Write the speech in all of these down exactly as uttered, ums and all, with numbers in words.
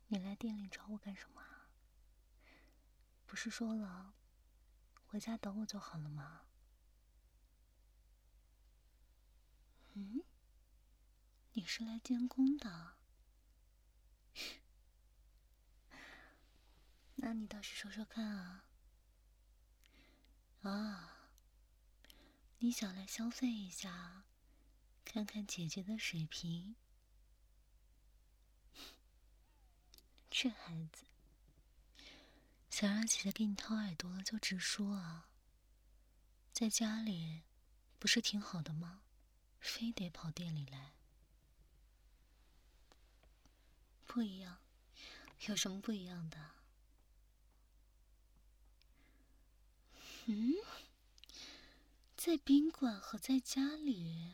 你来店里找我干什么啊？不是说了，回家等我就好了吗？嗯，你是来监工的？那你倒是说说看啊！啊，你想来消费一下，看看姐姐的水平。这孩子，想让姐姐给你掏耳朵了就直说啊！在家里不是挺好的吗？非得跑店里来。不一样，有什么不一样的？嗯，在宾馆和在家里，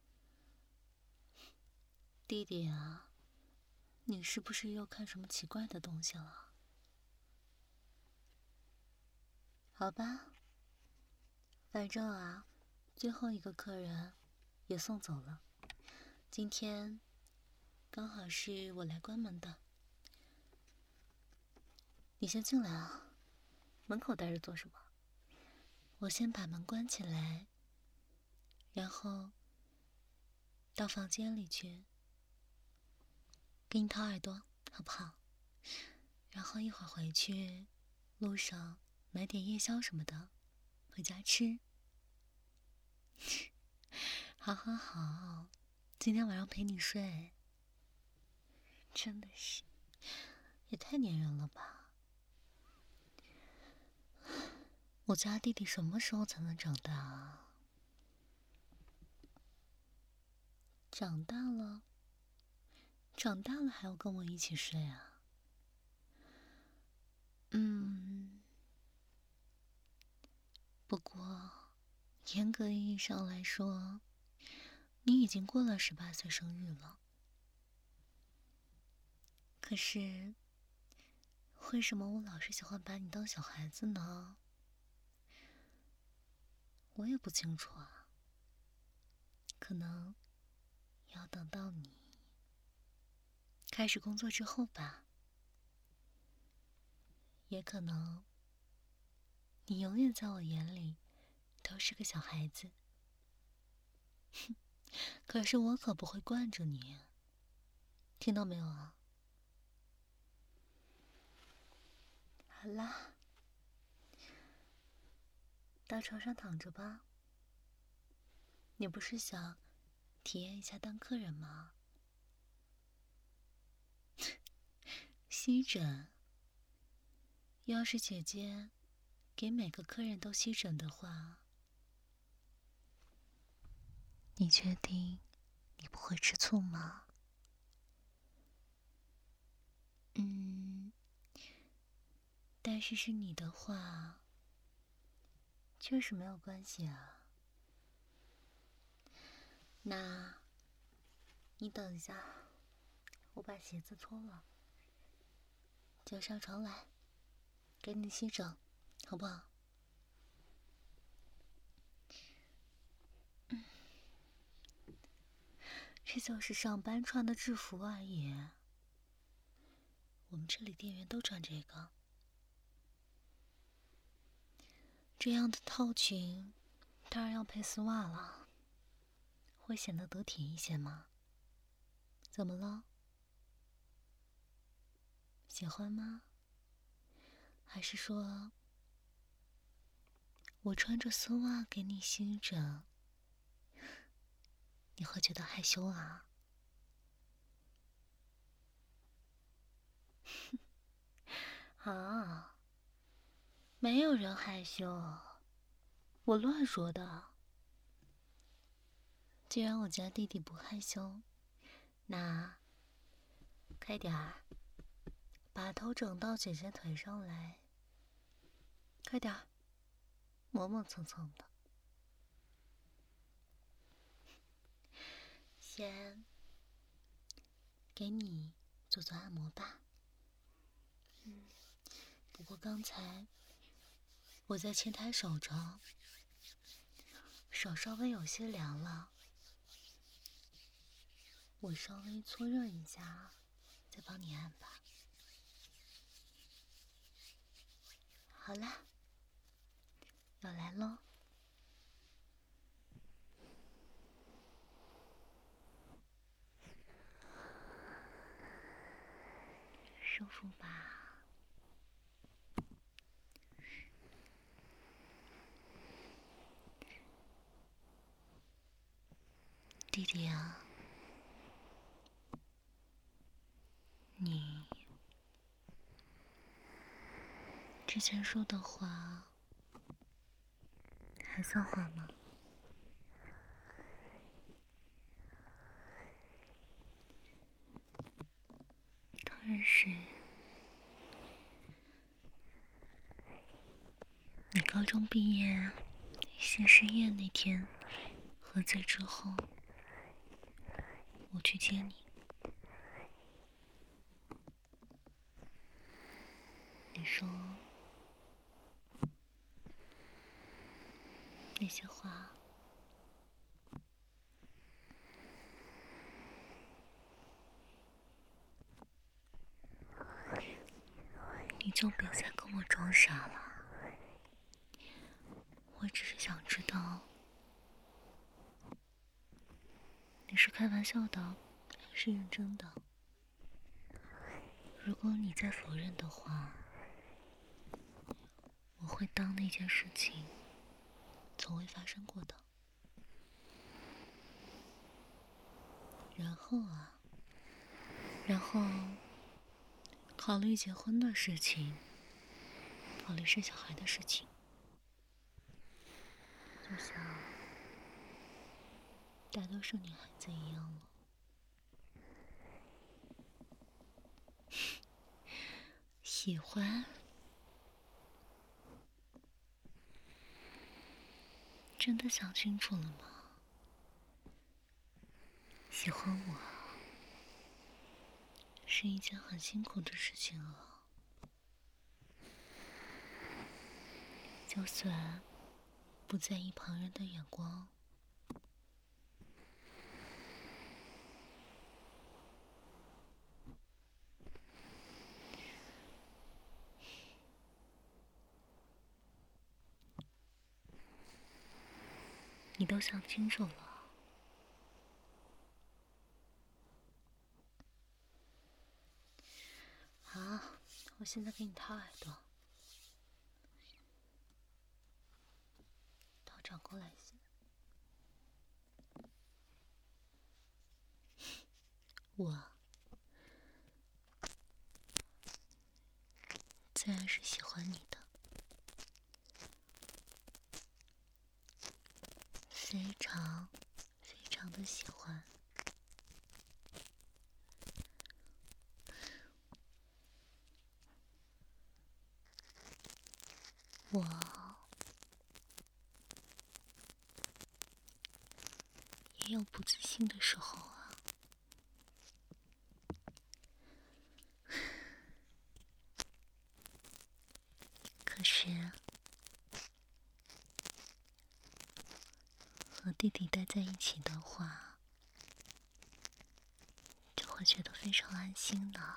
弟弟啊，你是不是又看什么奇怪的东西了？好吧，反正啊，最后一个客人也送走了。今天刚好是我来关门的，你先进来啊，门口待着做什么？我先把门关起来，然后到房间里去给你掏耳朵，好不好？然后一会儿回去，路上买点夜宵什么的，回家吃。好好好，今天晚上陪你睡。真的是，也太粘人了吧！我家弟弟什么时候才能长大啊？长大了，长大了还要跟我一起睡啊？嗯，不过严格意义上来说，你已经过了十八岁生日了。可是，为什么我老是喜欢把你当小孩子呢？我也不清楚啊。可能要等到你开始工作之后吧。也可能，你永远在我眼里都是个小孩子。可是我可不会惯着你，听到没有啊？好啦，到床上躺着吧。你不是想体验一下当客人吗？吸枕，要是姐姐给每个客人都吸枕的话，你确定你不会吃醋吗？嗯，但是是你的话，确实没有关系啊。那，你等一下，我把鞋子脱了，就上床来，给你吸枕，好不好？嗯，这就是上班穿的制服而已。我们这里店员都穿这个。这样的套裙，当然要配丝袜了，会显得得体一些嘛。怎么了？喜欢吗？还是说，我穿着丝袜给你吸枕，你会觉得害羞啊？啊，没有人害羞，我乱说的。既然我家弟弟不害羞，那快点儿，把头枕到姐姐腿上来，快点儿，磨磨蹭蹭的。先给你做做按摩吧。嗯，不过刚才我在前台守着，手稍微有些凉了，我稍微搓热一下，再帮你按吧。 好啦，要来喽。舒服吧？弟弟啊，你之前说的话还算话吗？当然是。你高中毕业谢师宴那天喝醉之后，我去接你，你说那些话，你就别再跟我装傻了。我只是想知道，你是开玩笑的还是认真的？如果你再否认的话，我会当那件事情从未发生过的。然后啊，然后考虑结婚的事情，考虑生小孩的事情，就像大多数女孩子一样了。喜欢？真的想清楚了吗？喜欢我是一件很辛苦的事情啊。就算不在意旁人的眼光，你都想清楚了。好，我现在给你掏耳朵，头转过来一些。我自然是喜欢你的，非常非常的喜欢。我也有不自信的时候啊。可是和弟弟待在一起的话，就会觉得非常安心的。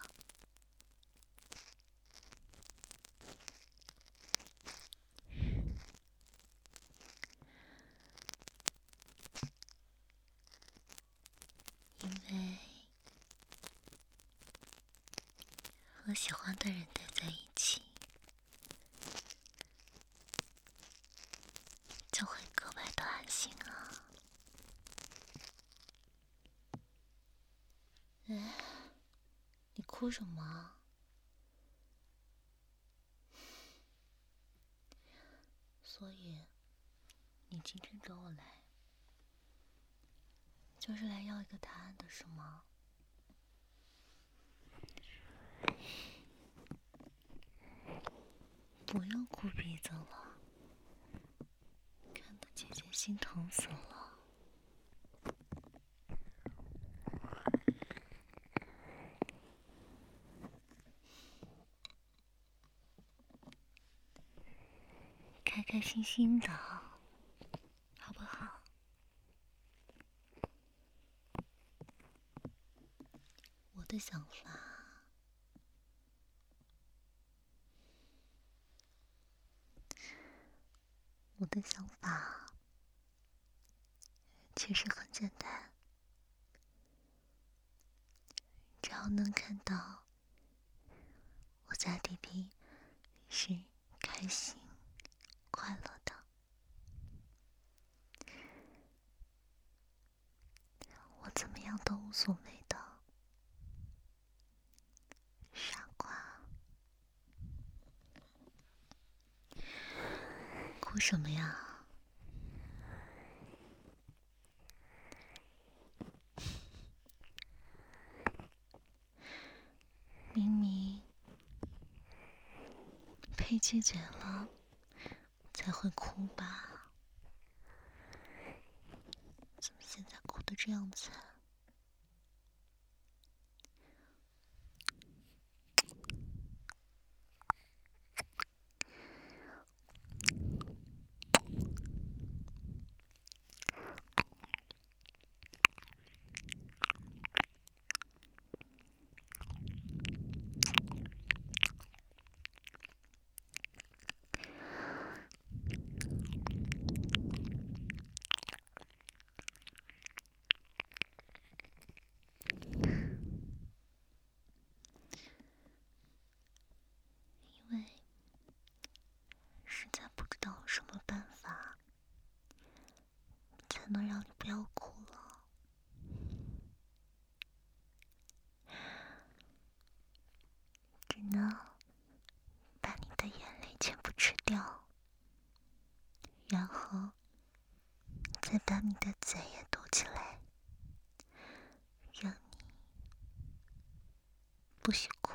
因为和喜欢的人待在一起，就会格外的安心啊。哎，你哭什么？所以你今天找我来，就是来要一个答案的是吗？不要哭鼻子了，看得姐姐心疼死了。开开心心的，好不好？我的想法我的想法其实很简单，只要能看到我家弟弟是开心快乐的，我怎么样都无所谓的。傻瓜，哭什么呀？明明被拒绝了才会哭吧？怎么现在哭得这样子啊？因为实在不知道有什么办法才能让你不要哭了。只能把你的眼泪全部吃掉，然后再把你的嘴也堵起来，让你不许哭。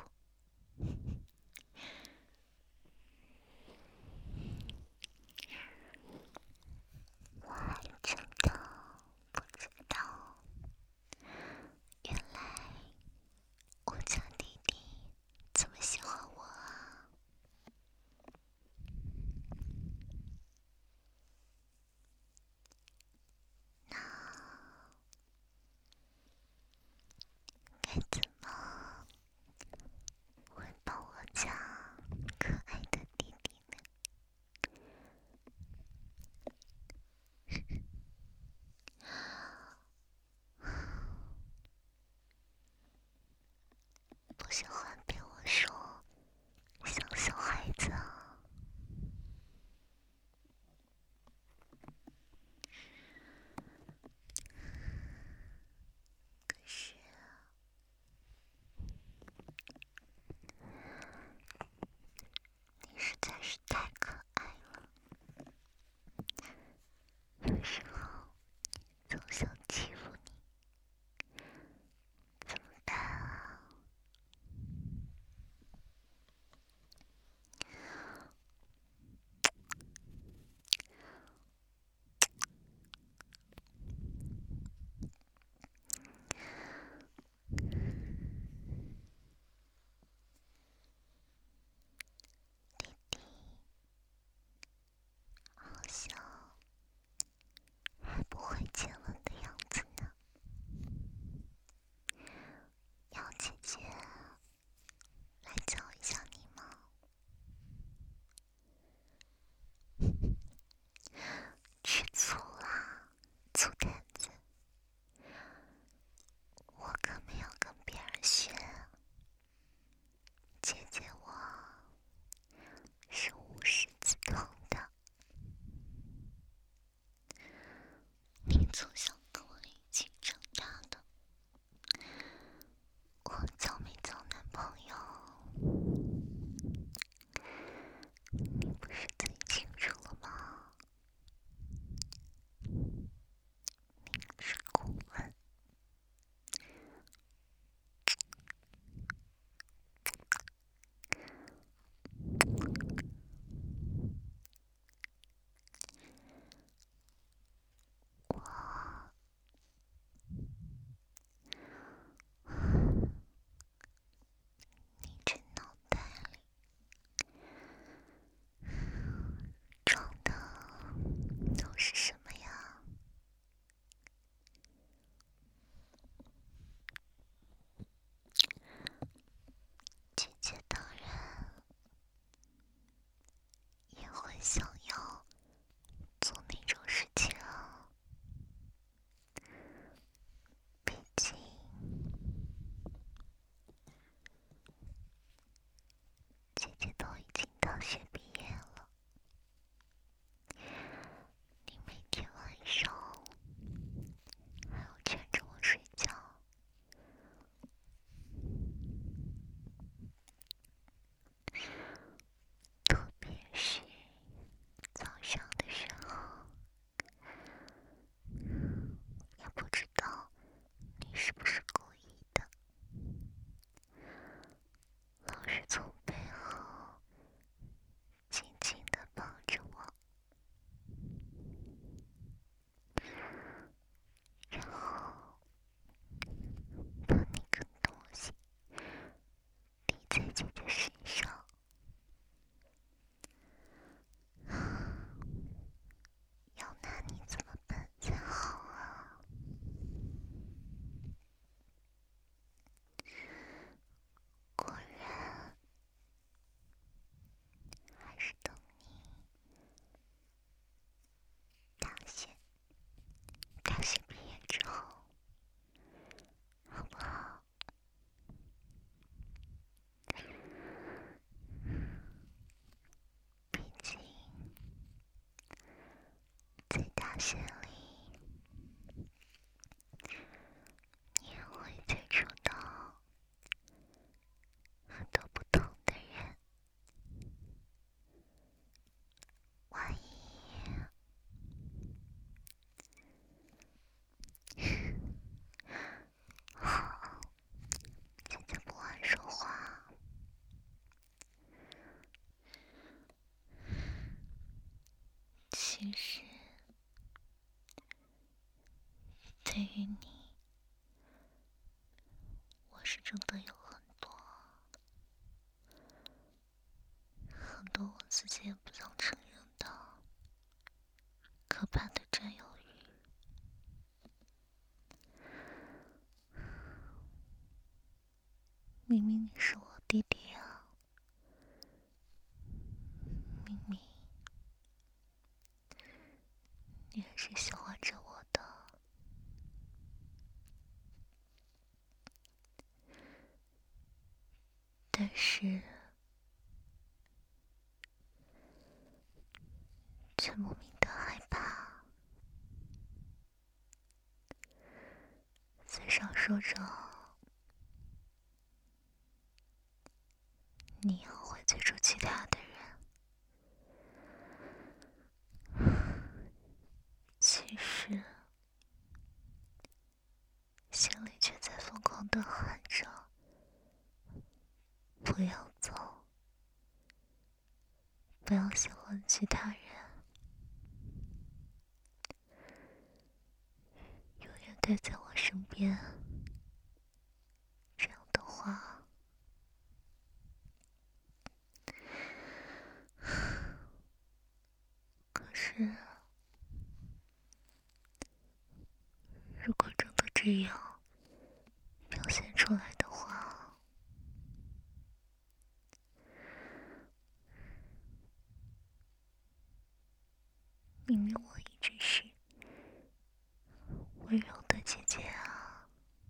我还真的不知道，原来我家弟弟这么喜欢我啊！那该怎么回报我家可爱的弟弟呢？不喜欢被我说像小孩子啊。可是你实在是太可爱了，有时候总想欺负你，怎么办啊？弟弟好像还不会接吻的样子呢，要姐姐来教一下你吗？吃醋啦，醋坛子！我可没有跟别人学，姐姐我是无师自通的。你从小跟我一起长大的，我交没交男朋友，你不是最清楚了吗？明知故问。我你这脑袋里装的都是什么呀？姐姐当然也会想要你，我是真的有很多很多我自己也不想承认的可怕的占有欲。明明你是我弟弟啊，明明你也是喜欢着我的，但是却莫名的害怕，嘴上说着你以后会接触其他的人，其实心里却在疯狂地喊着不要走，不要喜欢其他人，永远待在我身边。这样的话可是如果真的这样表现出来的话，明明我一直是温柔的姐姐啊，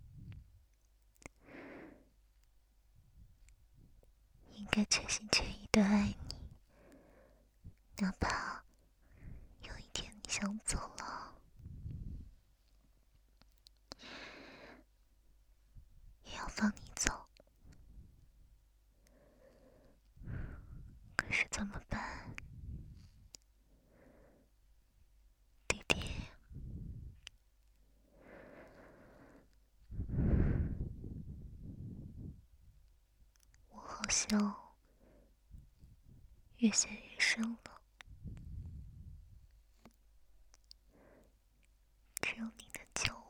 应该全心全意的爱你，哪怕有一天你想走了，也要放你走。可是怎么办，弟弟？我好像越陷越深了，只有你能救我。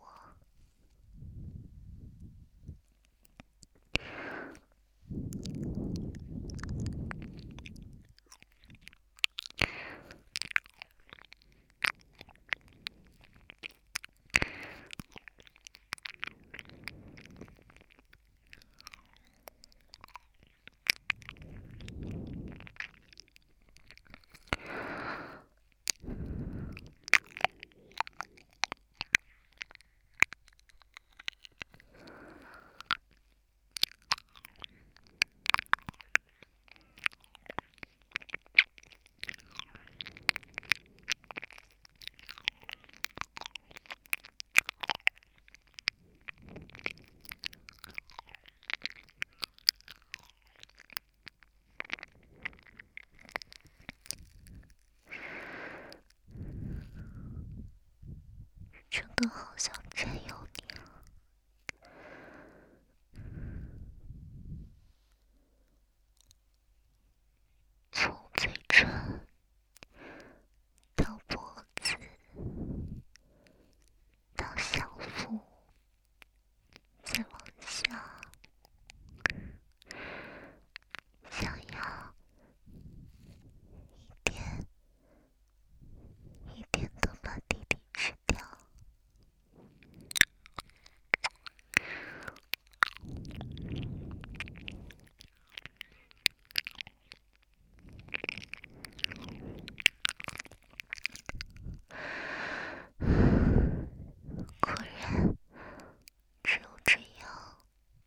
真的好想占有你啊！从嘴唇到脖子，到小腹，再往下，想要一点一点的把弟弟吃掉。果然，只有这样，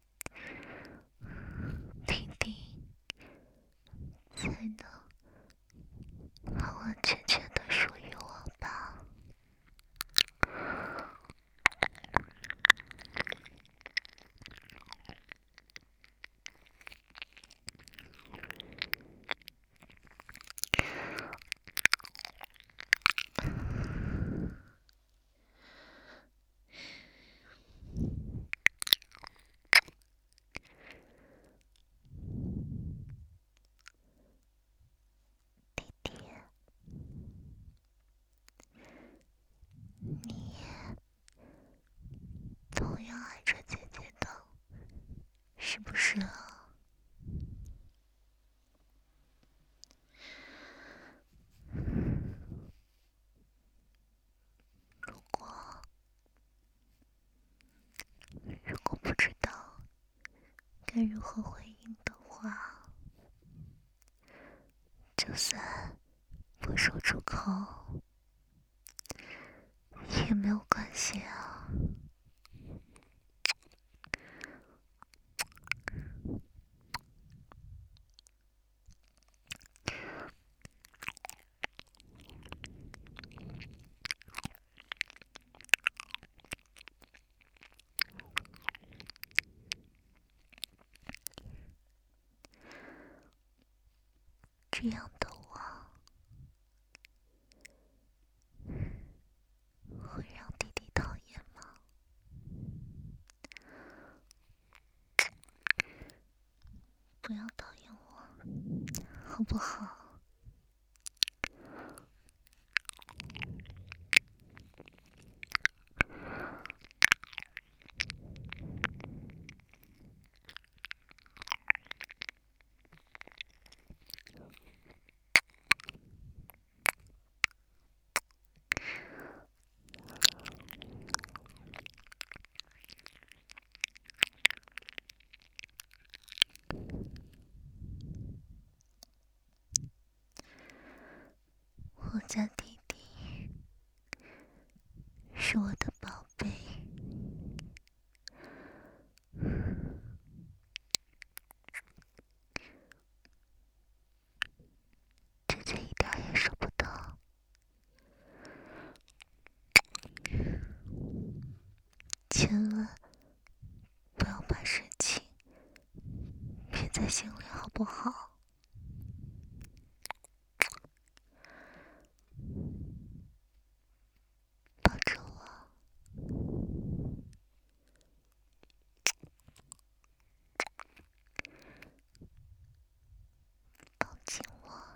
弟弟才能完完全全的属于我吧。 是啊，如果如果不知道该如何回应的话，就算不说出口也没有关系啊。这样的我会让弟弟讨厌吗？不要讨厌我，好不好？我家弟弟是我的宝贝，姐姐一点也舍不得。千万不要把事情憋在心里，好不好？抱着我，抱紧我。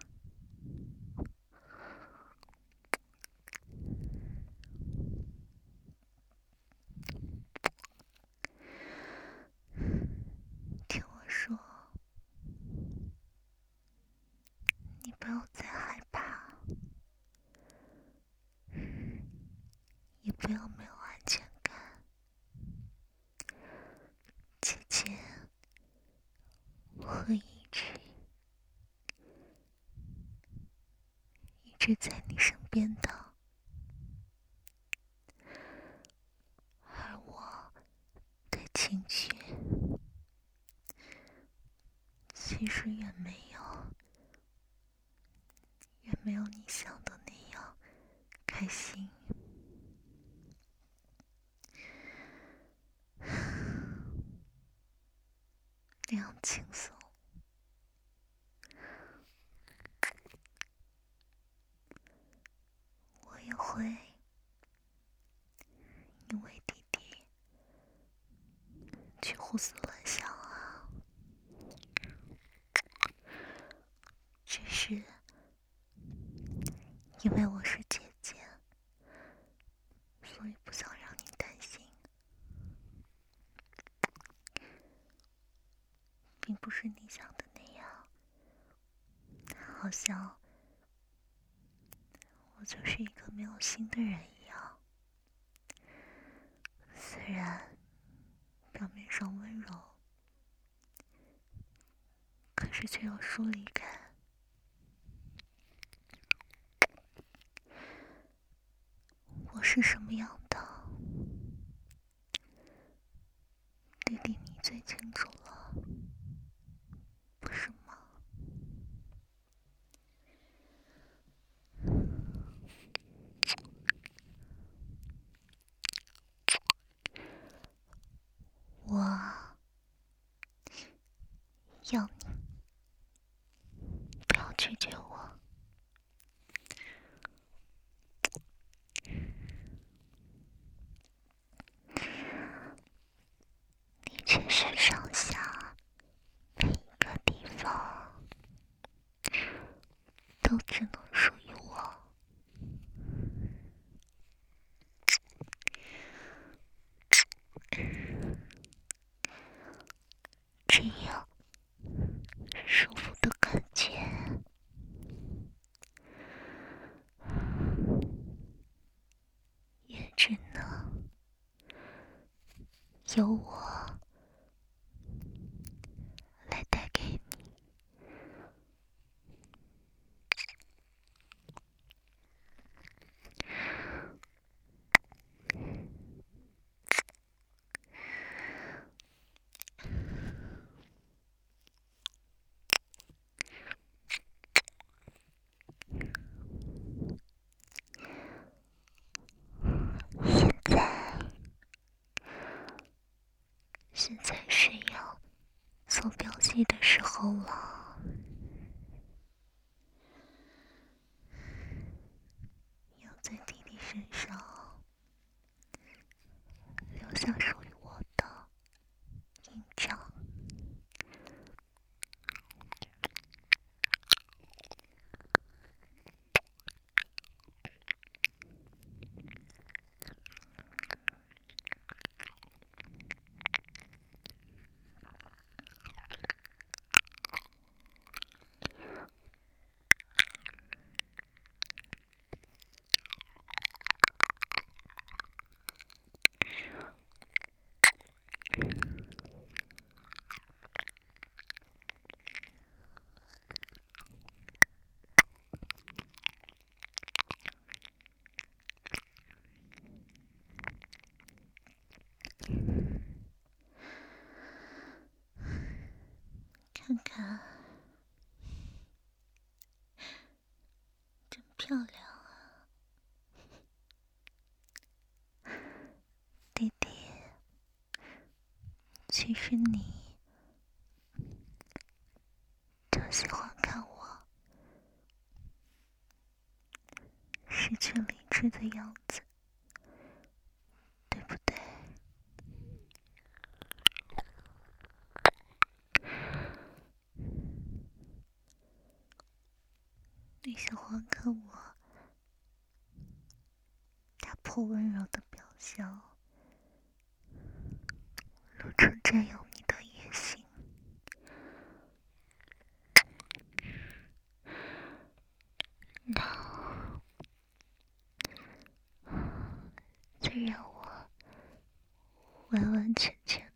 听我说，你不要再害怕，也不要没有安全感。姐姐会一直一直在你身边的，而我的情绪其实也没有也没有你想的那样开心。那样轻松，我也会因为弟弟去胡思乱想啊。只是因为我是姐姐，所以不想让你担心，并不是你想的那样，好像我就是一个没有心的人一样。虽然表面上温柔，可是却有疏离感。我是什么样的，弟弟你最清楚了，不是吗？我要你不要拒绝我，你全身上下每一个地方都只能属于我。只要由我来带给你。现在是要做表戏的时候了，要在弟弟身上留下属于我的印章。看看，真漂亮啊，弟弟。其实你就喜欢看我失去理智的样子，对不对？你喜欢看我打破温柔的表象，露出占有你的野心。那就让我完完全全